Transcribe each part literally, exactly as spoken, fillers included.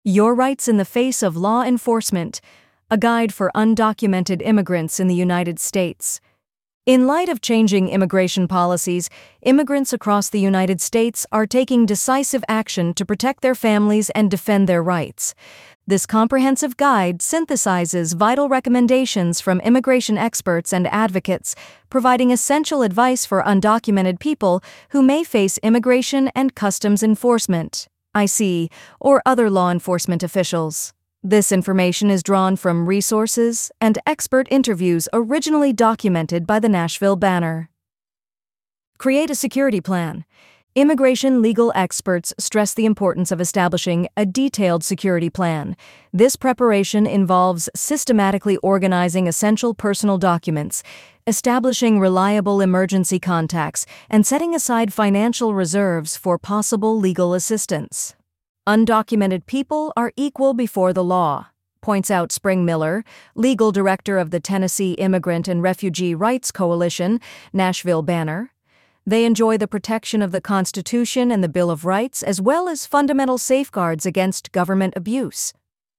Your Rights in the Face of Law Enforcement, a guide for undocumented immigrants in the United States. In light of changing immigration policies, immigrants across the United States are taking decisive action to protect their families and defend their rights. This comprehensive guide synthesizes vital recommendations from immigration experts and advocates, providing essential advice for undocumented people who may face immigration and customs enforcement, I C, or other law enforcement officials. This information is drawn from resources and expert interviews originally documented by the Nashville Banner. Create a security plan. Immigration legal experts stress the importance of establishing a detailed security plan. This preparation involves systematically organizing essential personal documents, establishing reliable emergency contacts, and setting aside financial reserves for possible legal assistance. Undocumented people are equal before the law, points out Spring Miller, legal director of the Tennessee Immigrant and Refugee Rights Coalition, Nashville Banner. They enjoy the protection of the Constitution and the Bill of Rights, as well as fundamental safeguards against government abuse.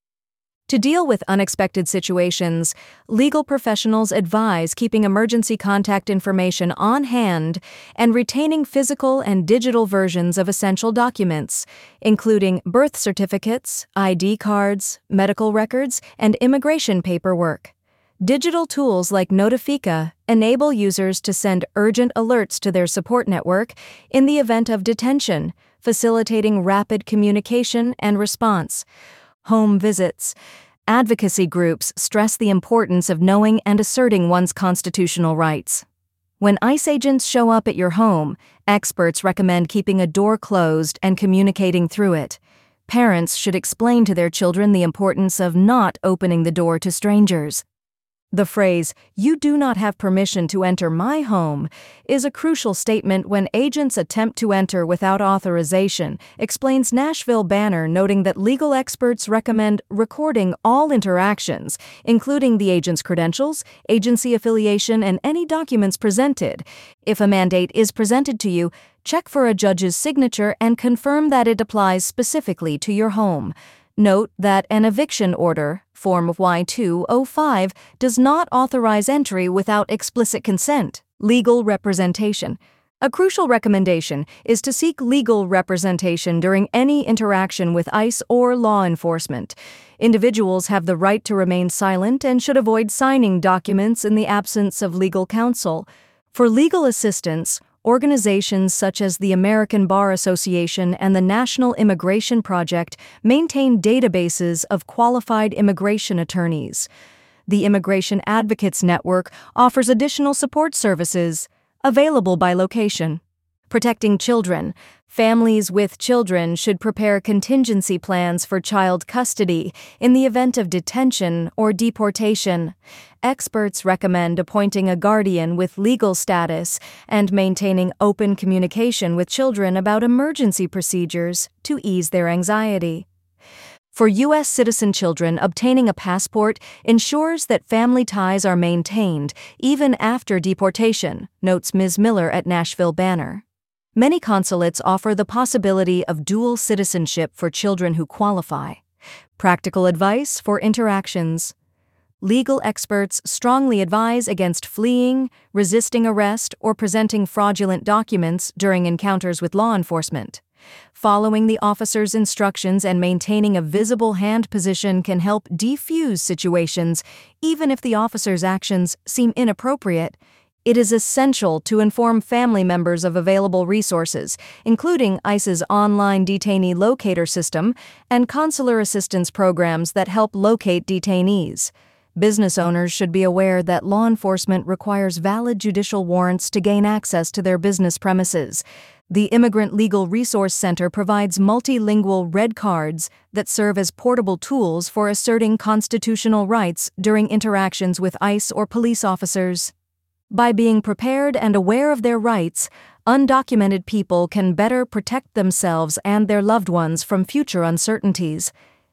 To deal with unexpected situations, legal professionals advise keeping emergency contact information on hand and retaining physical and digital versions of essential documents, including birth certificates, I D cards, medical records, and immigration paperwork. Digital tools like Notifica enable users to send urgent alerts to their support network in the event of detention, facilitating rapid communication and response. Home visits. Advocacy groups stress the importance of knowing and asserting one's constitutional rights. When ICE agents show up at your home, experts recommend keeping a door closed and communicating through it. Parents should explain to their children the importance of not opening the door to strangers. The phrase, "You do not have permission to enter my home," is a crucial statement when agents attempt to enter without authorization, explains Nashville Banner, noting that legal experts recommend recording all interactions, including the agent's credentials, agency affiliation, and any documents presented. If a mandate is presented to you, check for a judge's signature and confirm that it applies specifically to your home. Note that an eviction order, Form Y two oh five, does not authorize entry without explicit consent. Legal representation. A crucial recommendation is to seek legal representation during any interaction with ICE or law enforcement. Individuals have the right to remain silent and should avoid signing documents in the absence of legal counsel. For legal assistance, organizations such as the American Bar Association and the National Immigration Project maintain databases of qualified immigration attorneys. The Immigration Advocates Network offers additional support services, available by location. Protecting children. Families with children should prepare contingency plans for child custody in the event of detention or deportation. Experts recommend appointing a guardian with legal status and maintaining open communication with children about emergency procedures to ease their anxiety. For U S citizen children, obtaining a passport ensures that family ties are maintained even after deportation, notes Miz Miller at Nashville Banner. Many consulates offer the possibility of dual citizenship for children who qualify. Practical advice for interactions. Legal experts strongly advise against fleeing, resisting arrest, or presenting fraudulent documents during encounters with law enforcement. Following the officer's instructions and maintaining a visible hand position can help defuse situations, even if the officer's actions seem inappropriate. It is essential to inform family members of available resources, including ICE's online detainee locator system and consular assistance programs that help locate detainees. Business owners should be aware that law enforcement requires valid judicial warrants to gain access to their business premises. The Immigrant Legal Resource Center provides multilingual red cards that serve as portable tools for asserting constitutional rights during interactions with ICE or police officers. By being prepared and aware of their rights, undocumented people can better protect themselves and their loved ones from future uncertainties.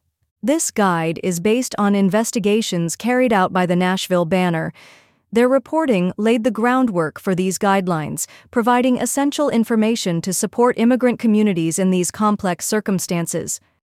This guide is based on investigations carried out by the Nashville Banner. Their reporting laid the groundwork for these guidelines, providing essential information to support immigrant communities in these complex circumstances.